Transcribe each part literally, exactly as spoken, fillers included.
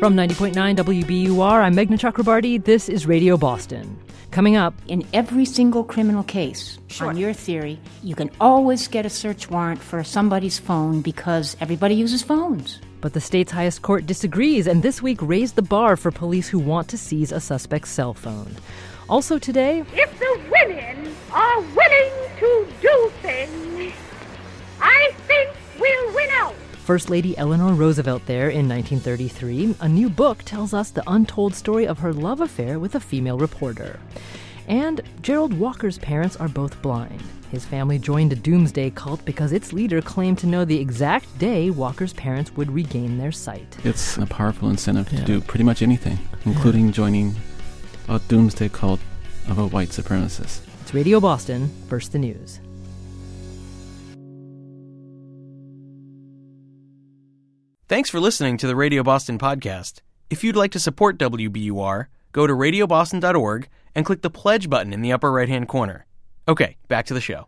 From ninety point nine W B U R, I'm Meghna Chakrabarty. This is Radio Boston. Coming up, in every single criminal case, sure. On your theory, you can always get a search warrant for somebody's phone because everybody uses phones. But the state's highest court disagrees, and this week raised the bar for police who want to seize a suspect's cell phone. Also today, if the women are willing to do things, I think we'll win out. First Lady Eleanor Roosevelt there in nineteen thirty-three. A new book tells us the untold story of her love affair with a female reporter. And Gerald Walker's parents are both blind. His family joined a doomsday cult because its leader claimed to know the exact day Walker's parents would regain their sight. It's a powerful incentive yeah. to do pretty much anything, including yeah. joining a doomsday cult of a white supremacist. It's Radio Boston, first the news. Thanks for listening to the Radio Boston podcast. If you'd like to support W B U R, go to radio boston dot org and click the pledge button in the upper right-hand corner. Okay, back to the show.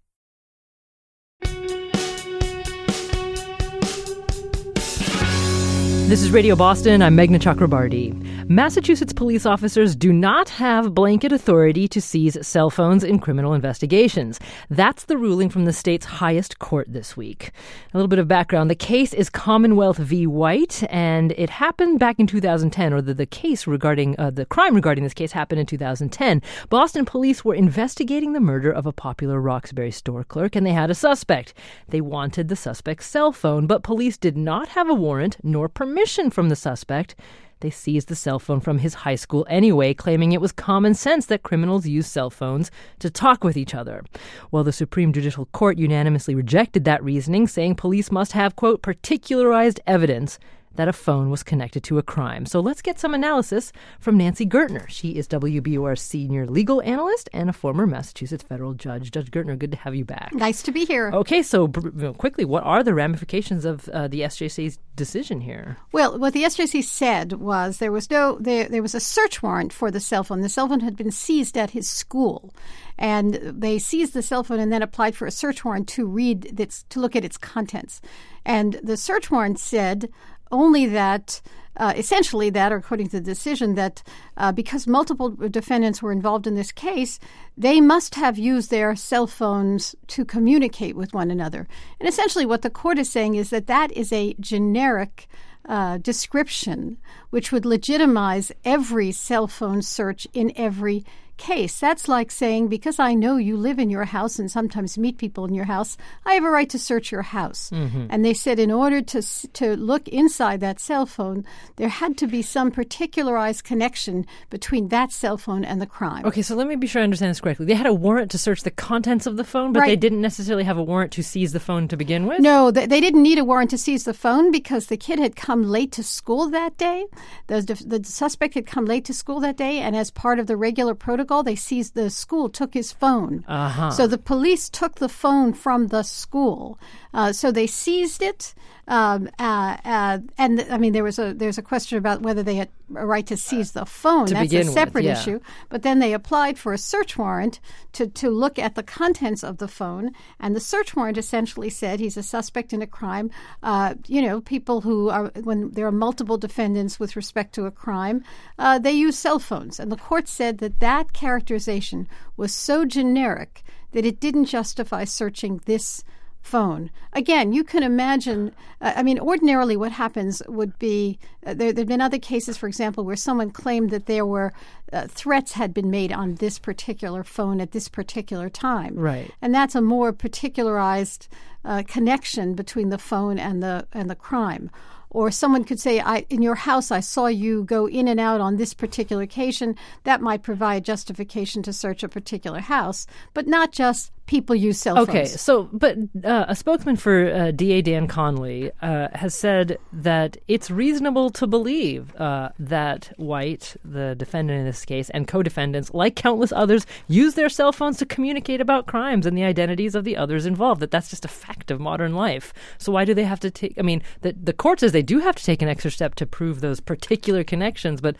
This is Radio Boston. I'm Meghna Chakrabarty. Massachusetts police officers do not have blanket authority to seize cell phones in criminal investigations. That's the ruling from the state's highest court this week. A little bit of background. The case is Commonwealth v. White, and it happened back in two thousand ten, or the, the case regarding, uh, the crime regarding this case happened in two thousand ten. Boston police were investigating the murder of a popular Roxbury store clerk, and they had a suspect. They wanted the suspect's cell phone, but police did not have a warrant nor permission from the suspect. They seized the cell phone from his high school anyway, claiming it was common sense that criminals use cell phones to talk with each other. Well, the Supreme Judicial Court unanimously rejected that reasoning, saying police must have, quote, particularized evidence that a phone was connected to a crime. So let's get some analysis from Nancy Gertner. She is W B U R's senior legal analyst and a former Massachusetts federal judge. Judge Gertner, good to have you back. Nice to be here. Okay, so quickly, what are the ramifications of uh, the S J C's decision here? Well, what the S J C said was there was no there, there was a search warrant for the cell phone. The cell phone had been seized at his school, and they seized the cell phone and then applied for a search warrant to read its, to look at its contents. And the search warrant said only that, uh, essentially that, or according to the decision, that uh, because multiple defendants were involved in this case, they must have used their cell phones to communicate with one another. And essentially what the court is saying is that that is a generic uh, description which would legitimize every cell phone search in every case. That's like saying, because I know you live in your house and sometimes meet people in your house, I have a right to search your house. Mm-hmm. And they said in order to to look inside that cell phone, there had to be some particularized connection between that cell phone and the crime. Okay, so let me be sure I understand this correctly. They had a warrant to search the contents of the phone, but right. they didn't necessarily have a warrant to seize the phone to begin with? No, they, they didn't need a warrant to seize the phone because the kid had come late to school that day. The, the suspect had come late to school that day, and as part of the regular protocol, they seized the school, took his phone. Uh-huh. So the police took the phone from the school. Uh, so they seized it. Um, uh, uh, and, I mean, there was a there's a question about whether they had a right to seize the phone. To That's a separate with, yeah. issue. But then they applied for a search warrant to, to look at the contents of the phone. And the search warrant essentially said he's a suspect in a crime. Uh, you know, people who are, when there are multiple defendants with respect to a crime, uh, they use cell phones. And the court said that that characterization was so generic that it didn't justify searching this phone. Again, you can imagine, uh, I mean, ordinarily what happens would be, uh, there have been other cases, for example, where someone claimed that there were uh, threats had been made on this particular phone at this particular time. Right. And that's a more particularized uh, connection between the phone and the and the crime. Or someone could say, I, in your house, I saw you go in and out on this particular occasion. That might provide justification to search a particular house, but not just people use cell phones. Okay, so, but uh, a spokesman for uh, D A Dan Conley uh, has said that it's reasonable to believe uh, that White, the defendant in this case, and co-defendants, like countless others, use their cell phones to communicate about crimes and the identities of the others involved, that that's just a fact of modern life. So why do they have to take, I mean, the, the court says they do have to take an extra step to prove those particular connections, but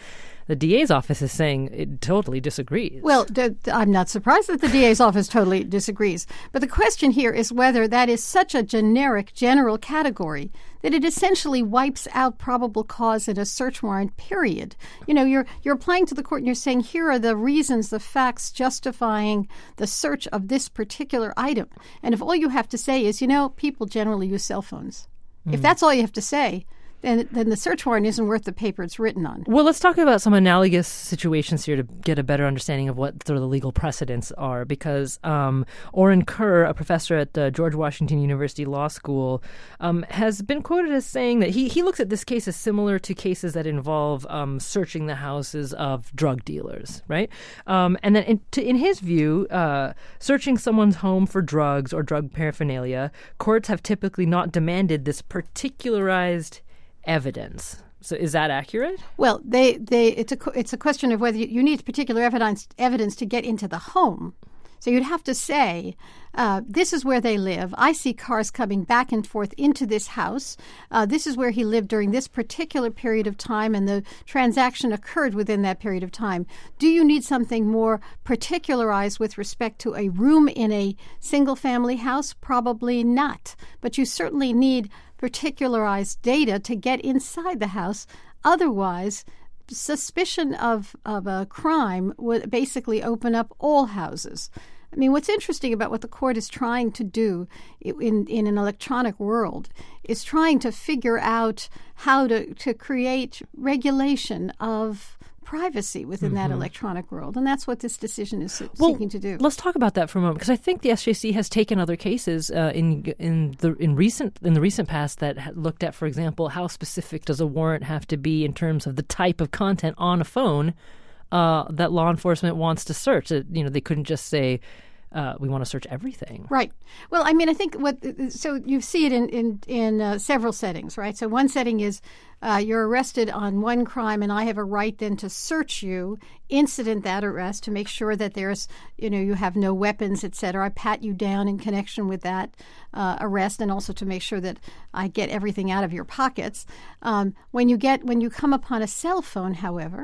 the D A's office is saying it totally disagrees. Well, d- d- I'm not surprised that the D A's office totally disagrees. But the question here is whether that is such a generic, general category that it essentially wipes out probable cause in a search warrant, period. You know, you're you're applying to the court and you're saying, here are the reasons, the facts justifying the search of this particular item. And if all you have to say is, you know, people generally use cell phones. Mm. If that's all you have to say, then, then the search warrant isn't worth the paper it's written on. Well, let's talk about some analogous situations here to get a better understanding of what sort of the legal precedents are, because um, Oren Kerr, a professor at the George Washington University Law School, um, has been quoted as saying that he, he looks at this case as similar to cases that involve um, searching the houses of drug dealers, right? Um, and then in, to, in his view, uh, searching someone's home for drugs or drug paraphernalia, courts have typically not demanded this particularized evidence. So is that accurate? Well, they, they it's a it's a question of whether you, you need particular evidence evidence to get into the home. So you'd have to say, uh, this is where they live. I see cars coming back and forth into this house. Uh, this is where he lived during this particular period of time, and the transaction occurred within that period of time. Do you need something more particularized with respect to a room in a single-family house? Probably not. But you certainly need particularized data to get inside the house. Otherwise, suspicion of, of a crime would basically open up all houses. I mean, what's interesting about what the court is trying to do in, in an electronic world is trying to figure out how to, to create regulation of privacy within mm-hmm. that electronic world. And that's what this decision is well, seeking to do. Let's talk about that for a moment, because I think the S J C has taken other cases uh, in in the in recent in the recent past that looked at, for example, how specific does a warrant have to be in terms of the type of content on a phone uh, that law enforcement wants to search. Uh, you know, they couldn't just say, Uh, we want to search everything. Right. Well, I mean, I think what so you see it in in, in uh, several settings, right? So one setting is uh, you're arrested on one crime, and I have a right then to search you, incident that arrest, to make sure that there's, you know, you have no weapons, et cetera. I pat you down in connection with that uh, arrest, and also to make sure that I get everything out of your pockets. Um, when you get when you come upon a cell phone, however,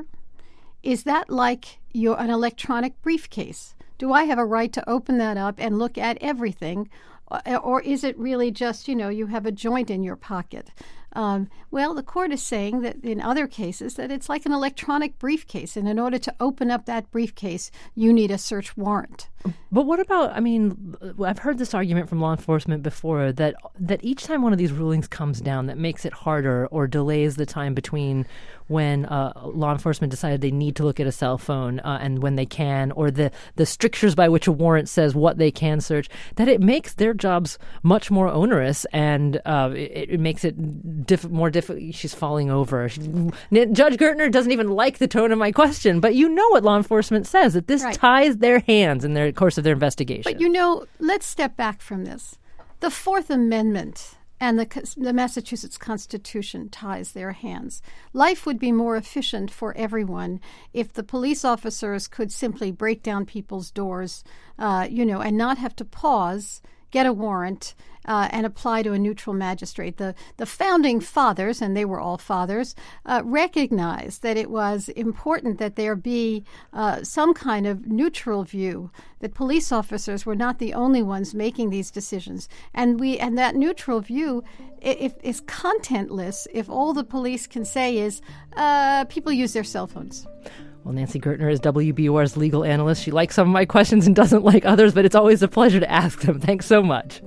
is that like your an electronic briefcase? Do I have a right to open that up and look at everything? Or is it really just, you know, you have a joint in your pocket? Um, well, the court is saying that in other cases that it's like an electronic briefcase. And in order to open up that briefcase, you need a search warrant. But what about, I mean, I've heard this argument from law enforcement before that that each time one of these rulings comes down that makes it harder or delays the time between when uh, law enforcement decided they need to look at a cell phone uh, and when they can, or the, the strictures by which a warrant says what they can search, that it makes their jobs much more onerous, and uh, it, it makes it diff- more difficult. She's falling over. She, Judge Gertner doesn't even like the tone of my question, but you know what law enforcement says, that this right. ties their hands in their course of their investigation. But you know, let's step back from this. The Fourth Amendment and the, the Massachusetts Constitution ties their hands. Life would be more efficient for everyone if the police officers could simply break down people's doors, uh, you know, and not have to pause, get a warrant, uh, and apply to a neutral magistrate. The the founding fathers, and they were all fathers, uh, recognized that it was important that there be uh, some kind of neutral view, that police officers were not the only ones making these decisions. And we and that neutral view if, is contentless if all the police can say is uh, people use their cell phones. Well, Nancy Gertner is W B U R's legal analyst. She likes some of my questions and doesn't like others, but it's always a pleasure to ask them. Thanks so much.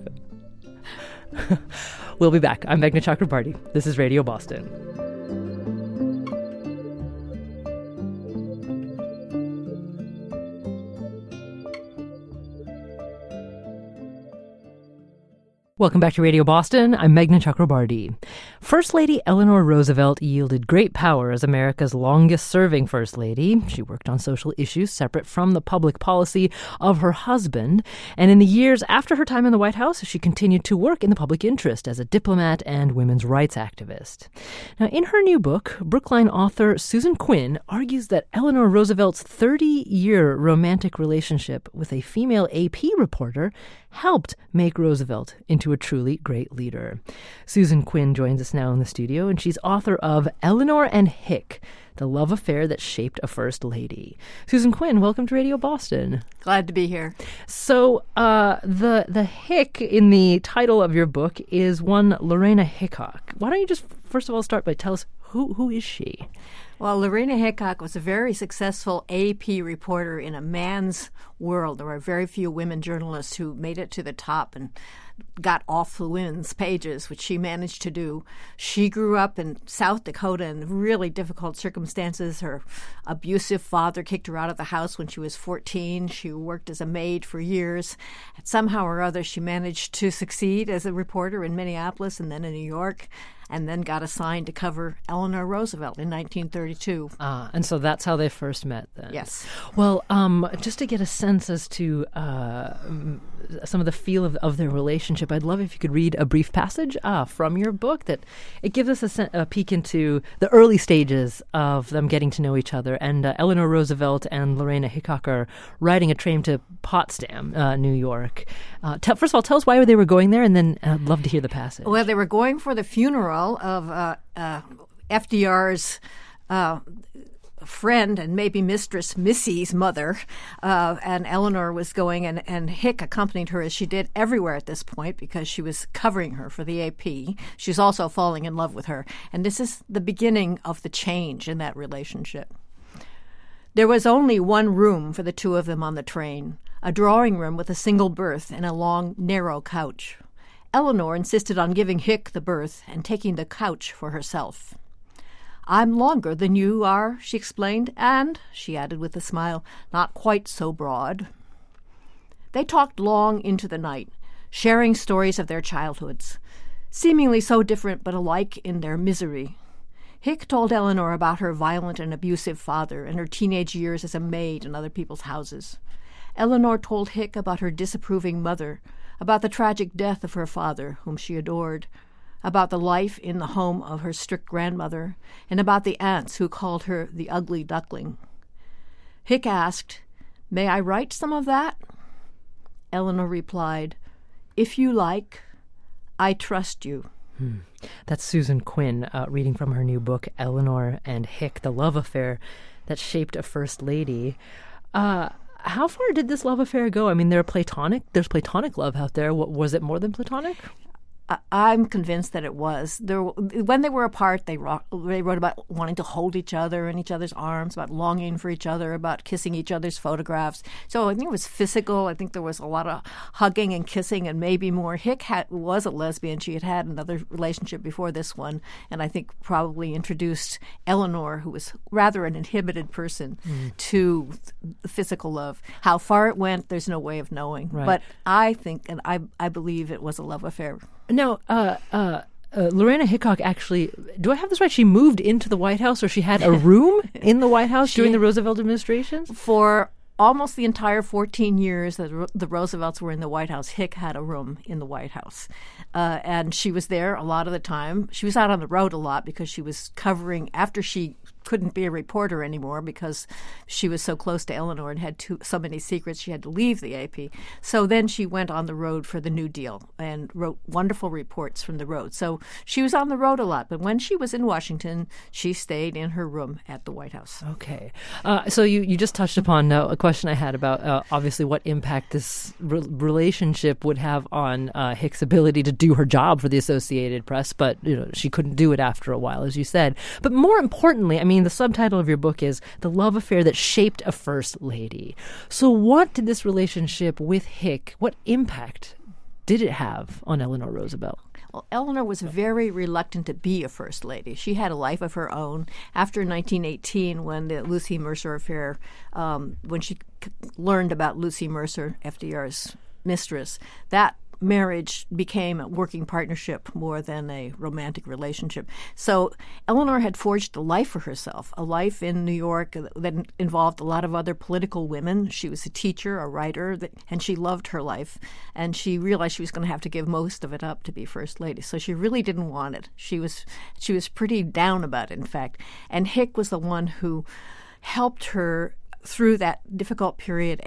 We'll be back. I'm Meghna Chakrabarty. This is Radio Boston. Welcome back to Radio Boston. I'm Meghna Chakrabarty. First Lady Eleanor Roosevelt yielded great power as America's longest-serving First Lady. She worked on social issues separate from the public policy of her husband. And in the years after her time in the White House, she continued to work in the public interest as a diplomat and women's rights activist. Now, in her new book, Brookline author Susan Quinn argues that Eleanor Roosevelt's thirty-year romantic relationship with a female A P reporter helped make Roosevelt into a truly great leader. Susan Quinn joins us now in the studio, and she's author of Eleanor and Hick, The Love Affair That Shaped a First Lady. Susan Quinn, welcome to Radio Boston. Glad to be here. So uh, the the Hick in the title of your book is one Lorena Hickok. Why don't you just first of all start by tell us who who is she? Well, Lorena Hickok was a very successful A P reporter in a man's world. There were very few women journalists who made it to the top and got off the women's pages, which she managed to do. She grew up in South Dakota in really difficult circumstances. Her abusive father kicked her out of the house when she was fourteen. She worked as a maid for years. And somehow or other, she managed to succeed as a reporter in Minneapolis and then in New York, and then got assigned to cover Eleanor Roosevelt in nineteen thirty-two. Ah, and so that's how they first met then. Yes. Well, um, just to get a sense as to uh, some of the feel of, of their relationship, I'd love if you could read a brief passage uh, from your book that it gives us a, sen- a peek into the early stages of them getting to know each other. And uh, Eleanor Roosevelt and Lorena Hickok are riding a train to Potsdam, uh, New York. Uh, t- first of all, tell us why they were going there, and then I'd love to hear the passage. Well, they were going for the funeral of uh, uh, F D R's uh, friend and maybe mistress Missy's mother, uh, and Eleanor was going, and, and Hick accompanied her as she did everywhere at this point because she was covering her for the A P. She's also falling in love with her, and this is the beginning of the change in that relationship. There was only one room for the two of them on the train, a drawing room with a single berth and a long, narrow couch. Eleanor insisted on giving Hick the berth and taking the couch for herself. "I'm longer than you are," she explained, and, she added with a smile, not quite so broad. They talked long into the night, sharing stories of their childhoods, seemingly so different but alike in their misery. Hick told Eleanor about her violent and abusive father and her teenage years as a maid in other people's houses. Eleanor told Hick about her disapproving mother, about the tragic death of her father, whom she adored, about the life in the home of her strict grandmother, and about the aunts who called her the ugly duckling. Hick asked, "May I write some of that?" Eleanor replied, "If you like. I trust you." Hmm. That's Susan Quinn uh, reading from her new book, Eleanor and Hick, The Love Affair That Shaped a First Lady. Uh, how far did this love affair go? I mean, they're platonic. There's platonic love out there. What, was it more than platonic? I'm convinced that it was. There, when they were apart, they wrote, they wrote about wanting to hold each other in each other's arms, about longing for each other, about kissing each other's photographs. So I think it was physical. I think there was a lot of hugging and kissing and maybe more. Hick had, was a lesbian. She had had another relationship before this one, and I think probably introduced Eleanor, who was rather an inhibited person, mm. to physical love. How far it went, there's no way of knowing. Right. But I think, and I, I believe it was a love affair. Now, uh, uh, uh, Lorena Hickok actually, do I have this right? She moved into the White House, or she had a room in the White House during the Roosevelt administration? For almost the entire fourteen years that the Roosevelts were in the White House, Hick had a room in the White House. Uh, and she was there a lot of the time. She was out on the road a lot because she was covering, after she couldn't be a reporter anymore because she was so close to Eleanor and had too, so many secrets, she had to leave the A P. So then she went on the road for the New Deal and wrote wonderful reports from the road. So she was on the road a lot. But when she was in Washington, she stayed in her room at the White House. Okay. Uh, so you, you just touched upon uh, a question I had about uh, obviously what impact this re- relationship would have on uh, Hick's ability to do her job for the Associated Press. But you know, she couldn't do it after a while, as you said. But more importantly, I mean, the subtitle of your book is The Love Affair That Shaped a First Lady. So what did this relationship with Hick, what impact did it have on Eleanor Roosevelt? Well, Eleanor was very reluctant to be a first lady. She had a life of her own. After nineteen eighteen, when the Lucy Mercer affair, um, when she c- learned about Lucy Mercer, F D R's mistress, that marriage became a working partnership more than a romantic relationship. So Eleanor had forged a life for herself, a life in New York that involved a lot of other political women. She was a teacher, a writer, and she loved her life. And she realized she was going to have to give most of it up to be first lady. So she really didn't want it. She was she was pretty down about it, in fact. And Hick was the one who helped her through that difficult period and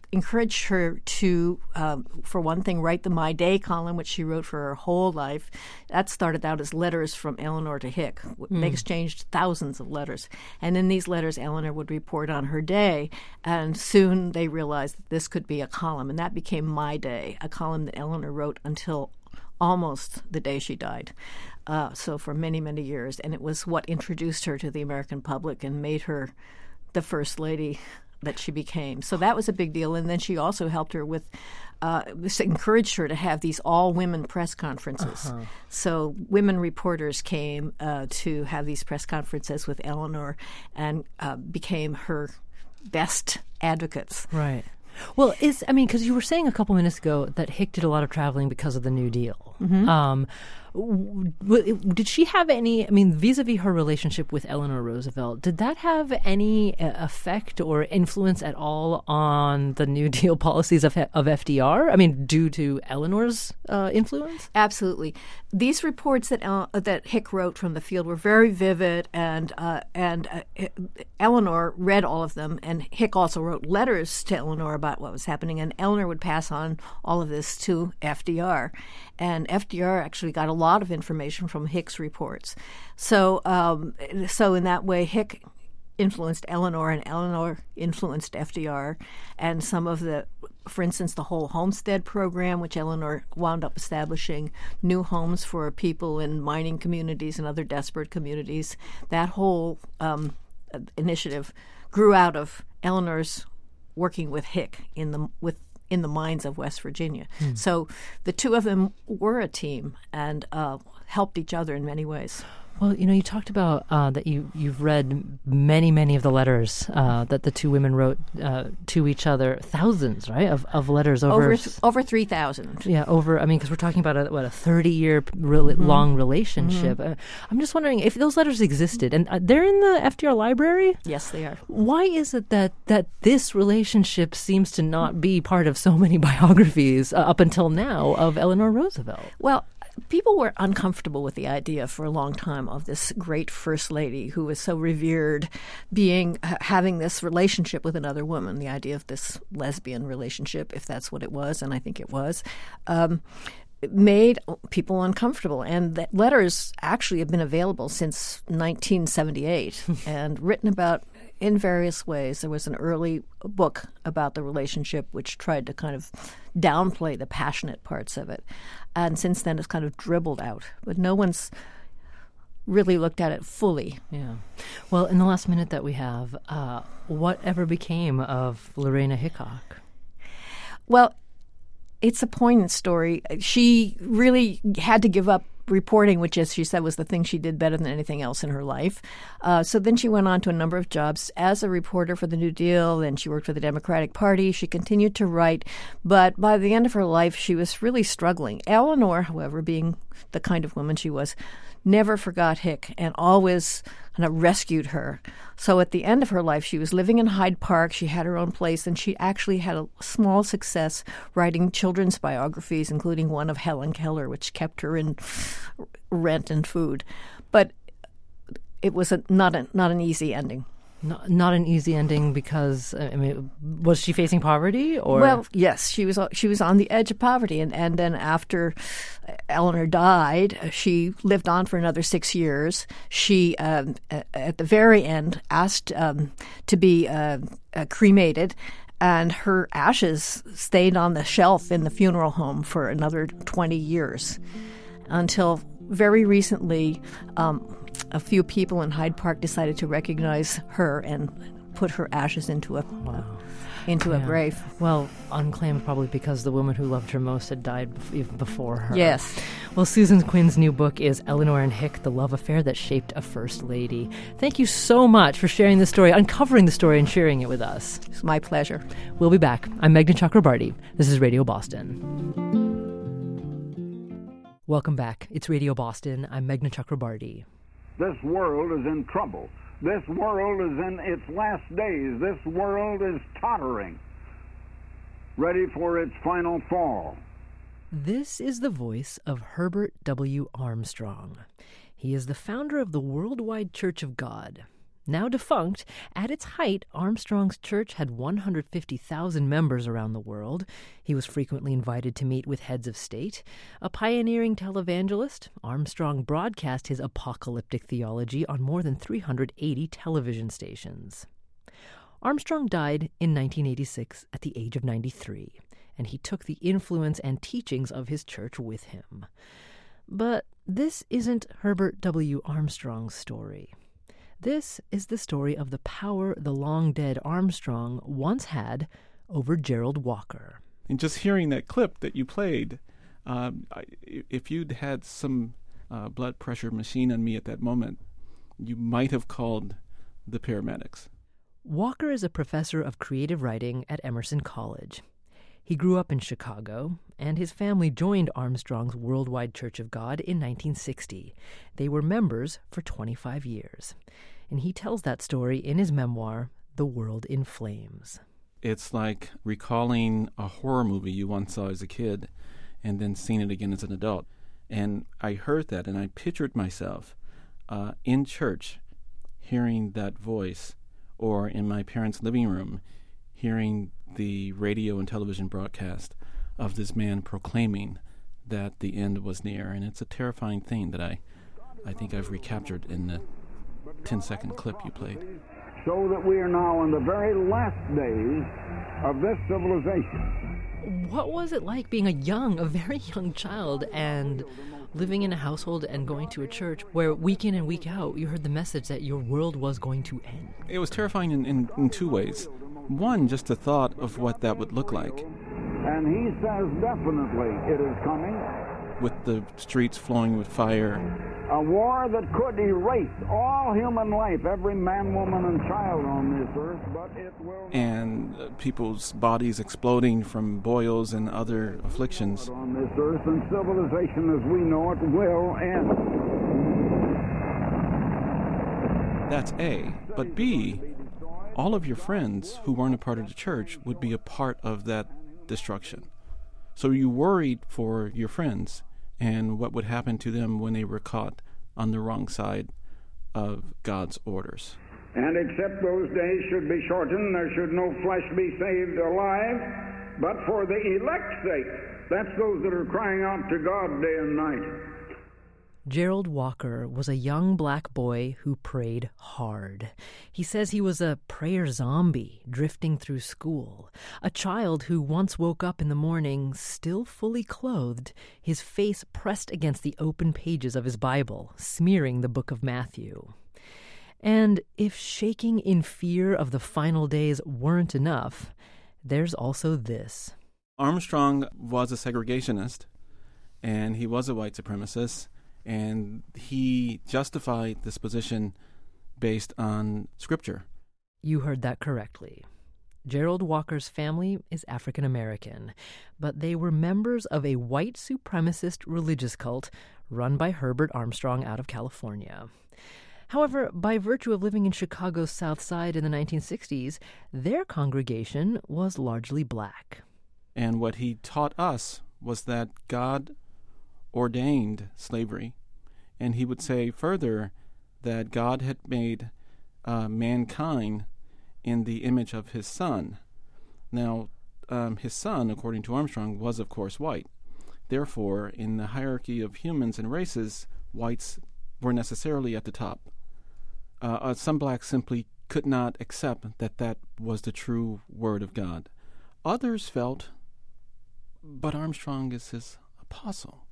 encouraged her to, um, for one thing, write the My Day column, which she wrote for her whole life. That started out as letters from Eleanor to Hick. Mm. They exchanged thousands of letters. And in these letters, Eleanor would report on her day. And soon they realized that this could be a column. And that became My Day, a column that Eleanor wrote until almost the day she died. Uh, so for many, many years. And it was what introduced her to the American public and made her the first lady that she became. So that was a big deal. And then she also helped her with, uh, encouraged her to have these all-women press conferences. Uh-huh. So women reporters came uh, to have these press conferences with Eleanor and uh, became her best advocates. Right. Well, is I mean, because you were saying a couple minutes ago that Hick did a lot of traveling because of the New Deal. Mm-hmm. Um, w- w- did she have any, I mean, vis-a-vis her relationship with Eleanor Roosevelt, did that have any uh, effect or influence at all on the New Deal policies of, of F D R? I mean, due to Eleanor's uh, influence? Absolutely. These reports that uh, that Hick wrote from the field were very vivid, and uh, and uh, Eleanor read all of them, and Hick also wrote letters to Eleanor about what was happening, and Eleanor would pass on all of this to F D R. And F D R actually got a lot of information from Hick's reports. So, um, so in that way, Hick influenced Eleanor, and Eleanor influenced F D R. And some of the, for instance, the whole homestead program, which Eleanor wound up establishing, new homes for people in mining communities and other desperate communities, that whole um, initiative grew out of Eleanor's working with Hick in the with in the mines of West Virginia. Hmm. So the two of them were a team and uh, helped each other in many ways. Well, you know, you talked about uh, that you, you've read many, many of the letters uh, that the two women wrote uh, to each other, thousands, right, of, of letters over... Over, th- over three thousand. Yeah, over, I mean, because we're talking about, a, what, a thirty-year really mm-hmm. long relationship. Mm-hmm. Uh, I'm just wondering if those letters existed, and uh, they're in the F D R library? Yes, they are. Why is it that, that this relationship seems to not be part of so many biographies uh, up until now of Eleanor Roosevelt? Well, people were uncomfortable with the idea for a long time of this great first lady who was so revered being uh, having this relationship with another woman, the idea of this lesbian relationship, if that's what it was, and I think it was, um, it made people uncomfortable. And the letters actually have been available since nineteen seventy-eight and written about in various ways. There was an early book about the relationship which tried to kind of downplay the passionate parts of it. And since then, it's kind of dribbled out. But no one's really looked at it fully. Yeah. Well, in the last minute that we have, uh, whatever became of Lorena Hickok? Well, it's a poignant story. She really had to give up reporting, which, as she said, was the thing she did better than anything else in her life. Uh, so then she went on to a number of jobs as a reporter for the New Deal, and she worked for the Democratic Party. She continued to write, but by the end of her life, she was really struggling. Eleanor, however, being the kind of woman she was, never forgot Hick and always kind of rescued her. So at the end of her life, she was living in Hyde Park. She had her own place, and she actually had a small success writing children's biographies, including one of Helen Keller, which kept her in rent and food. But it was a, not a, not an easy ending. Not, not an easy ending because, I mean, was she facing poverty? Or Well, yes, she was she was on the edge of poverty. And, and then after Eleanor died, she lived on for another six years. She, um, at the very end, asked um, to be uh, uh, cremated, and her ashes stayed on the shelf in the funeral home for another twenty years until very recently, um, a few people in Hyde Park decided to recognize her and put her ashes into a wow. into yeah. a grave. Well, unclaimed probably because the woman who loved her most had died bef- even before her. Yes. Well, Susan Quinn's new book is Eleanor and Hick, The Love Affair That Shaped a First Lady. Thank you so much for sharing the story, uncovering the story, and sharing it with us. It's my pleasure. We'll be back. I'm Meghna Chakrabarty. This is Radio Boston. Welcome back. It's Radio Boston. I'm Meghna Chakrabarty. This world is in trouble. This world is in its last days. This world is tottering, ready for its final fall. This is the voice of Herbert W. Armstrong. He is the founder of the Worldwide Church of God. Now defunct, at its height, Armstrong's church had one hundred fifty thousand members around the world. He was frequently invited to meet with heads of state. A pioneering televangelist, Armstrong broadcast his apocalyptic theology on more than three hundred eighty television stations. Armstrong died in nineteen eighty-six at the age of ninety-three, and he took the influence and teachings of his church with him. But this isn't Herbert W. Armstrong's story. This is the story of the power the long-dead Armstrong once had over Gerald Walker. And just hearing that clip that you played, um, I, if you'd had some uh, blood pressure machine on me at that moment, you might have called the paramedics. Walker is a professor of creative writing at Emerson College. He grew up in Chicago, and his family joined Armstrong's Worldwide Church of God in nineteen sixty. They were members for twenty-five years. And he tells that story in his memoir, The World in Flames. It's like recalling a horror movie you once saw as a kid and then seeing it again as an adult. And I heard that, and I pictured myself uh, in church hearing that voice, or in my parents' living room hearing the radio and television broadcast of this man proclaiming that the end was near. And it's a terrifying thing that I, I think I've recaptured in the ten-second clip you played. So that we are now in the very last days of this civilization. What was it like being a young, a very young child and living in a household and going to a church where week in and week out you heard the message that your world was going to end? It was terrifying in, in, in two ways. One, just the thought of what that would look like. And he says definitely it is coming. With the streets flowing with fire. A war that could erase all human life, every man, woman, and child on this earth, but it will not. And uh, people's bodies exploding from boils and other afflictions. On this earth, and civilization as we know it will end. That's A. But B, all of your friends who weren't a part of the church would be a part of that destruction. So you worried for your friends and what would happen to them when they were caught on the wrong side of God's orders. And except those days should be shortened, there should no flesh be saved alive, but for the elect's sake, that's those that are crying out to God day and night. Gerald Walker was a young black boy who prayed hard. He says he was a prayer zombie drifting through school, a child who once woke up in the morning still fully clothed, his face pressed against the open pages of his Bible, smearing the book of Matthew. And if shaking in fear of the final days weren't enough, there's also this. Armstrong was a segregationist, and he was a white supremacist. And he justified this position based on Scripture. You heard that correctly. Gerald Walker's family is African American, but they were members of a white supremacist religious cult run by Herbert Armstrong out of California. However, by virtue of living in Chicago's South Side in the nineteen sixties, their congregation was largely black. And what he taught us was that God ordained slavery, and he would say further that God had made uh, mankind in the image of his son. Now, um, his son, according to Armstrong, was of course white. Therefore, in the hierarchy of humans and races, whites were necessarily at the top. Uh, uh, some blacks simply could not accept that that was the true word of God. Others felt, but Armstrong is his apostle.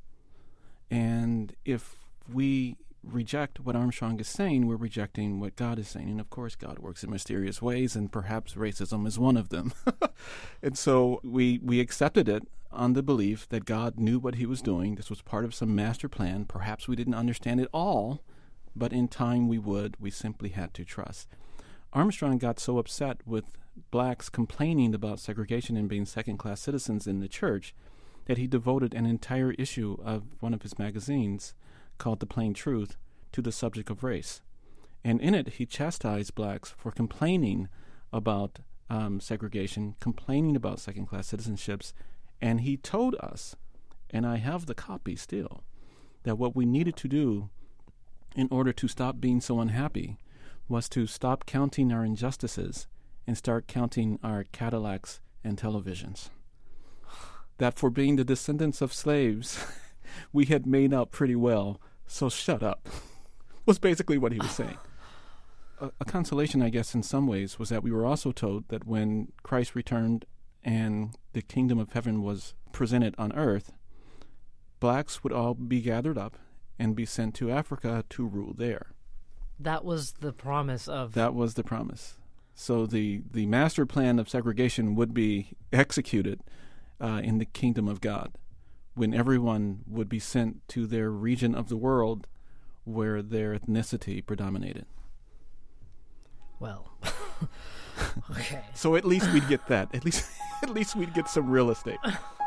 And if we reject what Armstrong is saying, we're rejecting what God is saying. And of course, God works in mysterious ways, and perhaps racism is one of them. And so we, we accepted it on the belief that God knew what he was doing. This was part of some master plan. Perhaps we didn't understand it all, but in time we would. We simply had to trust. Armstrong got so upset with blacks complaining about segregation and being second-class citizens in the church that he devoted an entire issue of one of his magazines called The Plain Truth to the subject of race. And in it, he chastised blacks for complaining about um, segregation, complaining about second-class citizenships, and he told us, and I have the copy still, that what we needed to do in order to stop being so unhappy was to stop counting our injustices and start counting our Cadillacs and televisions. That for being the descendants of slaves, we had made out pretty well, so shut up, was basically what he was saying. A, a consolation, I guess, in some ways, was that we were also told that when Christ returned and the kingdom of heaven was presented on earth, blacks would all be gathered up and be sent to Africa to rule there. That was the promise of... That was the promise. So the, the master plan of segregation would be executed uh, in the kingdom of God, when everyone would be sent to their region of the world where their ethnicity predominated. Well, okay. So at least we'd get that. At least, at least we'd get some real estate.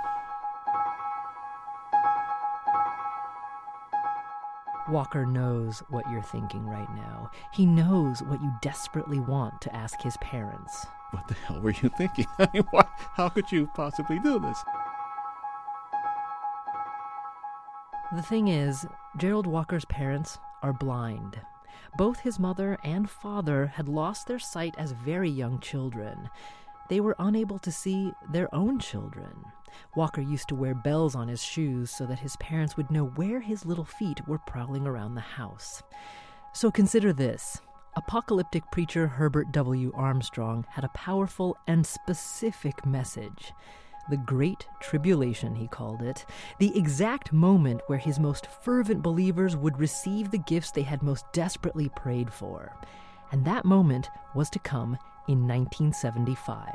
Walker knows what you're thinking right now. He knows what you desperately want to ask his parents. What the hell were you thinking? I mean, what, how could you possibly do this? The thing is, Gerald Walker's parents are blind. Both his mother and father had lost their sight as very young children. They were unable to see their own children. Walker used to wear bells on his shoes so that his parents would know where his little feet were prowling around the house. So consider this. Apocalyptic preacher Herbert W. Armstrong had a powerful and specific message. The Great Tribulation, he called it, the exact moment where his most fervent believers would receive the gifts they had most desperately prayed for. And that moment was to come in nineteen seventy-five.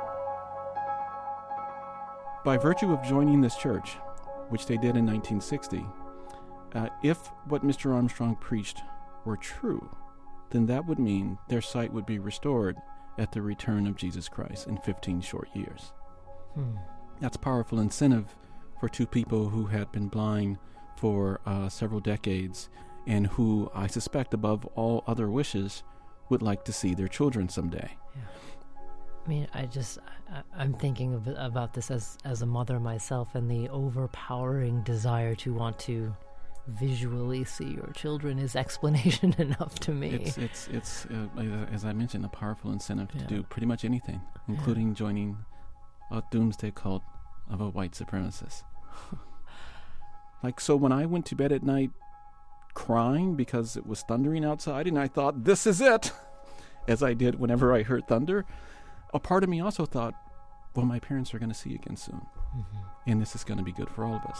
By virtue of joining this church, which they did in nineteen sixty, uh, if what Mister Armstrong preached were true, then that would mean their sight would be restored at the return of Jesus Christ in fifteen short years. Hmm. That's powerful incentive for two people who had been blind for uh, several decades and who, I suspect above all other wishes, would like to see their children someday. Yeah. I mean, I just, I, I'm thinking of, about this as, as a mother myself, and the overpowering desire to want to visually see your children is explanation enough to me. It's, it's, it's uh, as I mentioned, a powerful incentive yeah. to do pretty much anything, including yeah. joining a doomsday cult of a white supremacist. Like, so when I went to bed at night crying because it was thundering outside and I thought, this is it, as I did whenever I heard thunder, a part of me also thought, well, my parents are going to see again soon. Mm-hmm. And this is going to be good for all of us.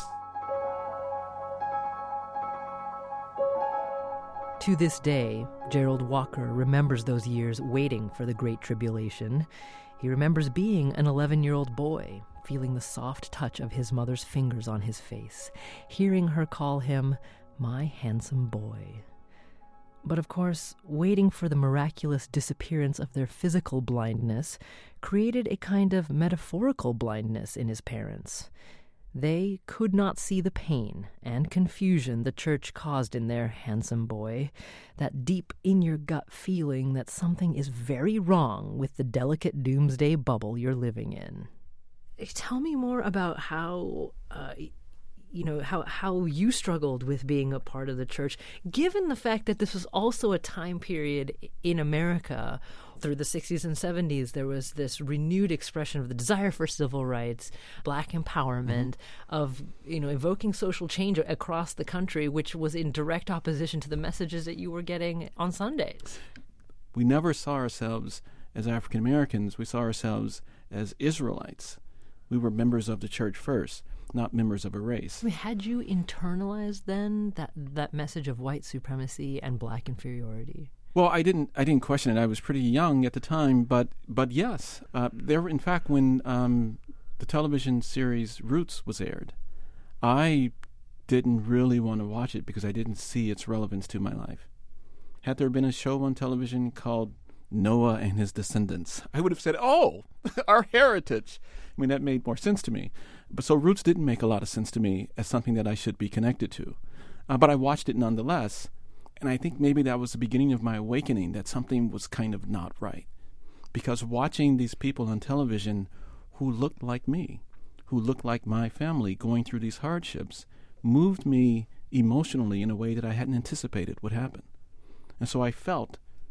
To this day, Gerald Walker remembers those years waiting for the Great Tribulation. He remembers being an eleven-year-old boy, feeling the soft touch of his mother's fingers on his face, hearing her call him, "my handsome boy." But of course, waiting for the miraculous disappearance of their physical blindness created a kind of metaphorical blindness in his parents. They could not see the pain and confusion the church caused in their handsome boy, that deep in-your-gut feeling that something is very wrong with the delicate doomsday bubble you're living in. Tell me more about how... Uh, you know, how, how you struggled with being a part of the church, given the fact that this was also a time period in America. Through the sixties and seventies, there was this renewed expression of the desire for civil rights, black empowerment, mm-hmm. of, you know, evoking social change across the country, which was in direct opposition to the messages that you were getting on Sundays. We never saw ourselves as African Americans. We saw ourselves as Israelites. We were members of the church first, not members of a race. I mean, had you internalized then that, that message of white supremacy and black inferiority? Well, I didn't. I didn't question it. I was pretty young at the time, but but yes, uh, there. In fact, when um, the television series Roots was aired, I didn't really want to watch it because I didn't see its relevance to my life. Had there been a show on television called Noah and His Descendants, I would have said, "Oh, our heritage." I mean, that made more sense to me. But so Roots didn't make a lot of sense to me as something that I should be connected to. Uh, but I watched it nonetheless, and I think maybe that was the beginning of my awakening that something was kind of not right. Because watching these people on television who looked like me, who looked like my family going through these hardships, moved me emotionally in a way that I hadn't anticipated would happen. And so I felt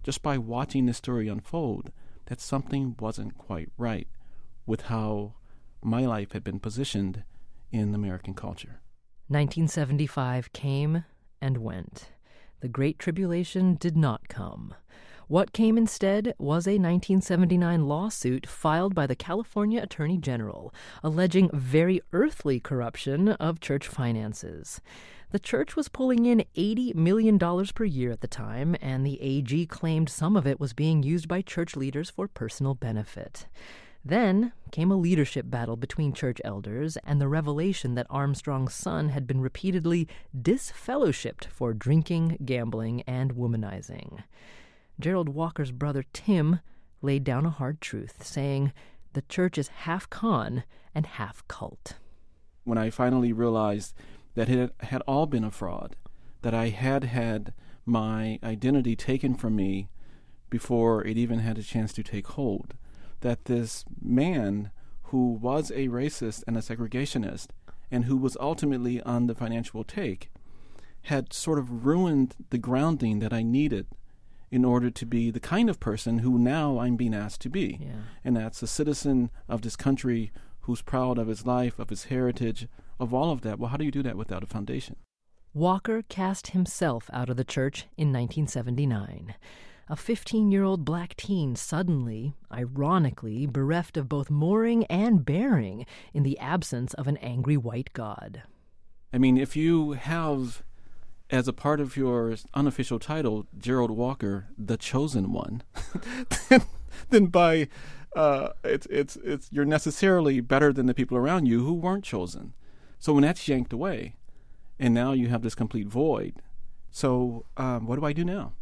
just by watching this story unfold, that something wasn't quite right with how my life had been positioned in American culture. nineteen seventy-five came and went. The Great Tribulation did not come. What came instead was a nineteen seventy-nine lawsuit filed by the California Attorney General, alleging very earthly corruption of church finances. The church was pulling in eighty million dollars per year at the time, and the A G claimed some of it was being used by church leaders for personal benefit. Then came a leadership battle between church elders and the revelation that Armstrong's son had been repeatedly disfellowshipped for drinking, gambling, and womanizing. Gerald Walker's brother Tim laid down a hard truth, saying the church is half con and half cult. When I finally realized that it had all been a fraud, that I had had my identity taken from me before it even had a chance to take hold, that this man who was a racist and a segregationist and who was ultimately on the financial take had sort of ruined the grounding that I needed in order to be the kind of person who now I'm being asked to be. Yeah. And that's a citizen of this country who's proud of his life, of his heritage, of all of that. Well, how do you do that without a foundation? Walker cast himself out of the church in nineteen seventy-nine. A fifteen-year-old black teen suddenly, ironically, bereft of both mooring and bearing in the absence of an angry white god. I mean, if you have, as a part of your unofficial title, Gerald Walker, the chosen one, then, then by uh, it's it's it's you're necessarily better than the people around you who weren't chosen. So when that's yanked away, and now you have this complete void. So um, what do I do now?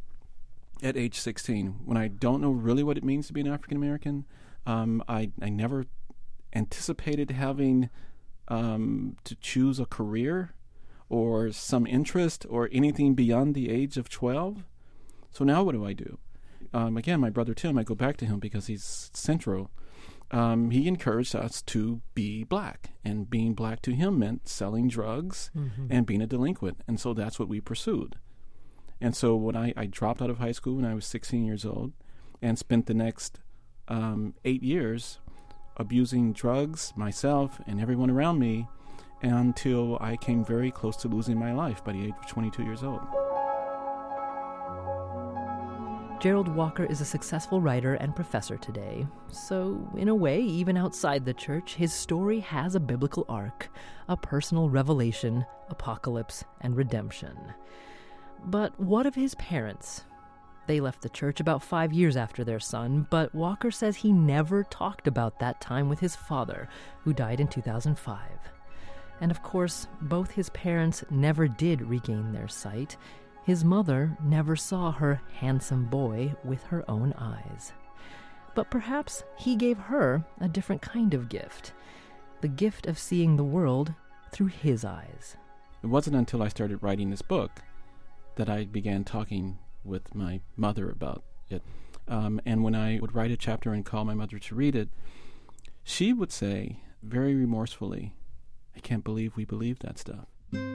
At age sixteen, when I don't know really what it means to be an African American, um, I I never anticipated having um, to choose a career or some interest or anything beyond the age of twelve. So now what do I do? Um, again, my brother Tim, I go back to him because he's central. Um, he encouraged us to be black, and being black to him meant selling drugs mm-hmm. and being a delinquent, and so that's what we pursued. And so when I, I dropped out of high school when I was sixteen years old and spent the next um, eight years abusing drugs, myself, and everyone around me until I came very close to losing my life by the age of twenty-two years old. Gerald Walker is a successful writer and professor today. So, in a way, even outside the church, his story has a biblical arc, a personal revelation, apocalypse, and redemption. But what of his parents? They left the church about five years after their son, but Walker says he never talked about that time with his father, who died in two thousand five. And of course, both his parents never did regain their sight. His mother never saw her handsome boy with her own eyes. But perhaps he gave her a different kind of gift, the gift of seeing the world through his eyes. It wasn't until I started writing this book that I began talking with my mother about it. Um, and when I would write a chapter and call my mother to read it, she would say, very remorsefully, I can't believe we believed that stuff.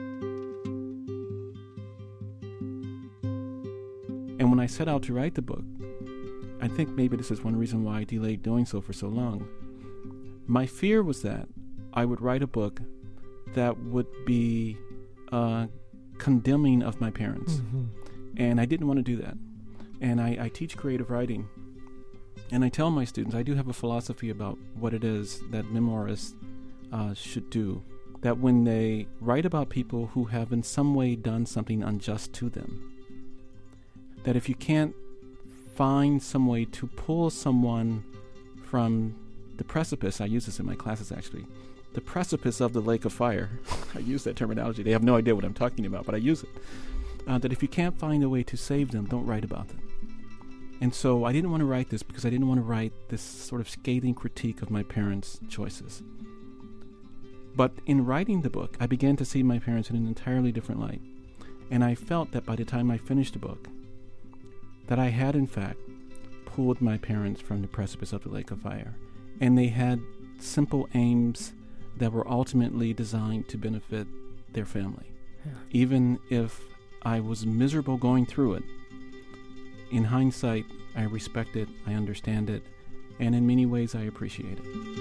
And when I set out to write the book, I think maybe this is one reason why I delayed doing so for so long. My fear was that I would write a book that would be uh, condemning of my parents. Mm-hmm. And I didn't want to do that. And I, I teach creative writing. And I tell my students, I do have a philosophy about what it is that memoirists uh, should do. That when they write about people who have in some way done something unjust to them, that if you can't find some way to pull someone from the precipice, I use this in my classes actually, the precipice of the lake of fire. I use that terminology. They have no idea what I'm talking about, but I use it. Uh, that if you can't find a way to save them, don't write about them. And so I didn't want to write this because I didn't want to write this sort of scathing critique of my parents' choices. But in writing the book, I began to see my parents in an entirely different light. And I felt that by the time I finished the book, that I had in fact pulled my parents from the precipice of the lake of fire. And they had simple aims that were ultimately designed to benefit their family. Yeah. Even if I was miserable going through it, in hindsight, I respect it, I understand it, and in many ways I appreciate it.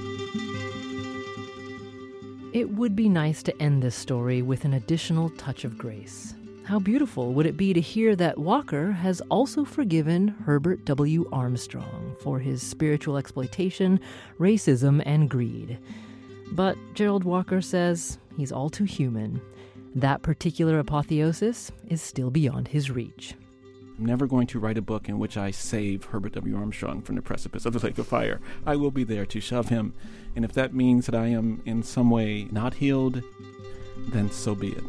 It would be nice to end this story with an additional touch of grace. How beautiful would it be to hear that Walker has also forgiven Herbert W. Armstrong for his spiritual exploitation, racism, and greed. But Gerald Walker says he's all too human. That particular apotheosis is still beyond his reach. I'm never going to write a book in which I save Herbert W. Armstrong from the precipice of the lake of fire. I will be there to shove him, and if that means that I am in some way not healed, then so be it.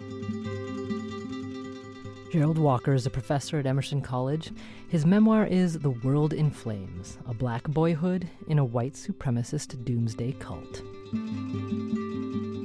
Gerald Walker is a professor at Emerson College. His memoir is The World in Flames, a black boyhood in a white supremacist doomsday cult.